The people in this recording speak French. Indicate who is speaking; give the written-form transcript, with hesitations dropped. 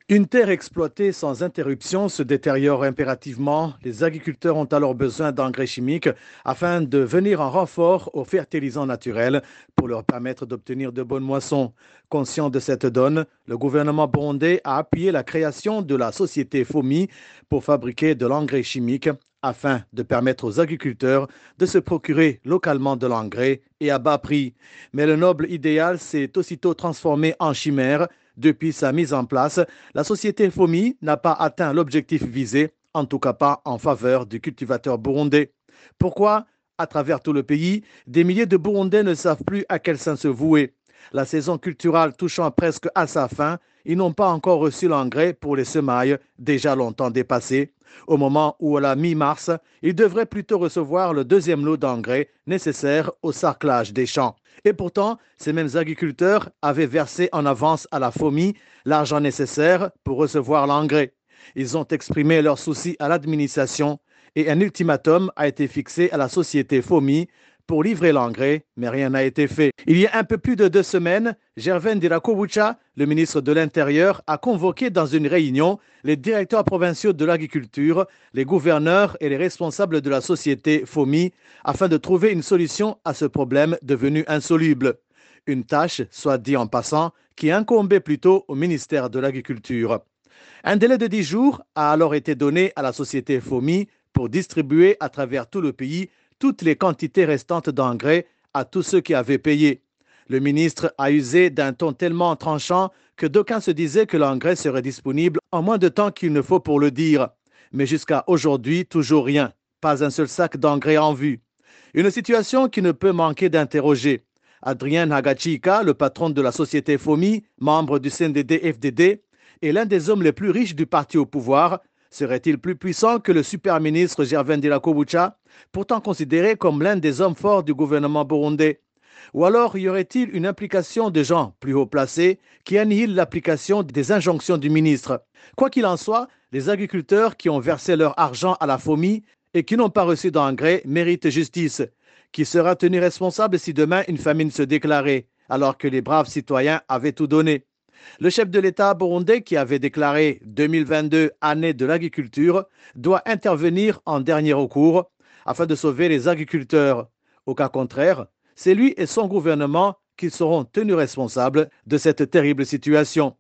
Speaker 1: Une terre exploitée sans interruption se détériore impérativement. Les agriculteurs ont alors besoin d'engrais chimiques afin de venir en renfort aux fertilisants naturels pour leur permettre d'obtenir de bonnes moissons. Conscient de cette donne, le gouvernement burundais a appuyé la création de la société FOMI pour fabriquer de l'engrais chimique afin de permettre aux agriculteurs de se procurer localement de l'engrais et à bas prix. Mais le noble idéal s'est aussitôt transformé en chimère. Depuis sa mise en place, la société FOMI n'a pas atteint l'objectif visé, en tout cas pas en faveur du cultivateur burundais. Pourquoi? À travers tout le pays, des milliers de Burundais ne savent plus à quel saint se vouer. La saison culturelle touchant presque à sa fin, ils n'ont pas encore reçu l'engrais pour les semailles déjà longtemps dépassées. Au moment où, à la mi-mars, ils devraient plutôt recevoir le deuxième lot d'engrais nécessaire au sarclage des champs. Et pourtant, ces mêmes agriculteurs avaient versé en avance à la FOMI l'argent nécessaire pour recevoir l'engrais. Ils ont exprimé leurs soucis à l'administration et un ultimatum a été fixé à la société FOMI pour livrer l'engrais, mais rien n'a été fait. Il y a un peu plus de 2 semaines, Gervais Ndirakobucha, le ministre de l'Intérieur, a convoqué dans une réunion les directeurs provinciaux de l'agriculture, les gouverneurs et les responsables de la société FOMI afin de trouver une solution à ce problème devenu insoluble. Une tâche, soit dit en passant, qui incombait plutôt au ministère de l'Agriculture. Un délai de 10 jours a alors été donné à la société FOMI pour distribuer à travers tout le pays toutes les quantités restantes d'engrais à tous ceux qui avaient payé. Le ministre a usé d'un ton tellement tranchant que d'aucuns se disaient que l'engrais serait disponible en moins de temps qu'il ne faut pour le dire. Mais jusqu'à aujourd'hui, toujours rien. Pas un seul sac d'engrais en vue. Une situation qui ne peut manquer d'interroger. Adrien Hagachika, le patron de la société FOMI, membre du CNDD-FDD, est l'un des hommes les plus riches du parti au pouvoir. Serait-il plus puissant que le super-ministre Gervais Ndirakobucha, pourtant considéré comme l'un des hommes forts du gouvernement burundais? Ou alors y aurait-il une implication de gens plus haut placés qui annihilent l'application des injonctions du ministre? Quoi qu'il en soit, les agriculteurs qui ont versé leur argent à la FOMI et qui n'ont pas reçu d'engrais méritent justice. Qui sera tenu responsable si demain une famine se déclarait, alors que les braves citoyens avaient tout donné? Le chef de l'État burundais, qui avait déclaré 2022 année de l'agriculture, doit intervenir en dernier recours afin de sauver les agriculteurs. Au cas contraire, c'est lui et son gouvernement qui seront tenus responsables de cette terrible situation.